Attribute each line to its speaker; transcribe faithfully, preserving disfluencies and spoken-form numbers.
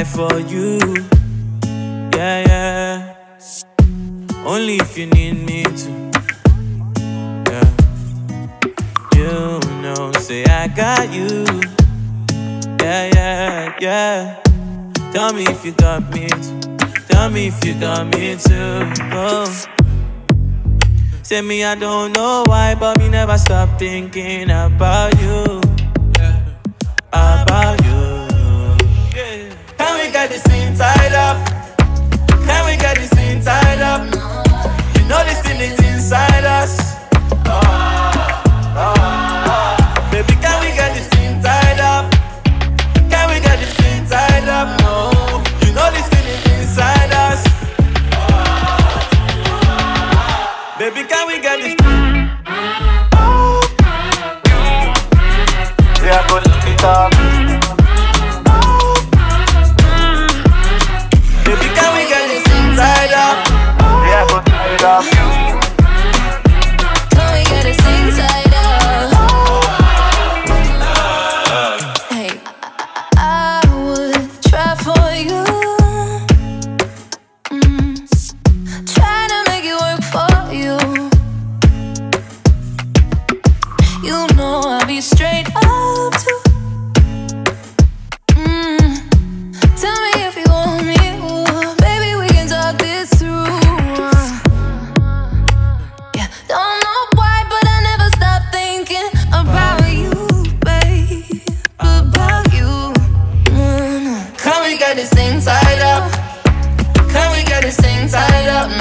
Speaker 1: for you. Yeah, yeah. Only if you need me to. Yeah. You know, say I got you. Yeah, yeah, yeah. Tell me if you got me too. Tell me if you got me too. Oh. Say me, I don't know why, but me never stop thinking about you. About you. Can we get this thing tied up? Can we get this thing tied up? You know this thing is inside us. Oh, oh, oh. Baby, can we get this thing tied up? Can we get this thing tied up? No, you know this thing is inside us. Baby, can we get this? Yeah, go look it up. Baby, can we get this thing tied up? Yeah, go tie it up.
Speaker 2: Can we get this thing tied up? Hey, I, I would try for you. Mm. Try to make it work for you. You know I'll be straight up to. Mm. Tell me if you want me, ooh. Baby, we can talk this through. Yeah, don't know why, but I never stop thinking about you, babe. About you. Mm.
Speaker 1: Can we get this thing tied up? Can we get this thing tied up?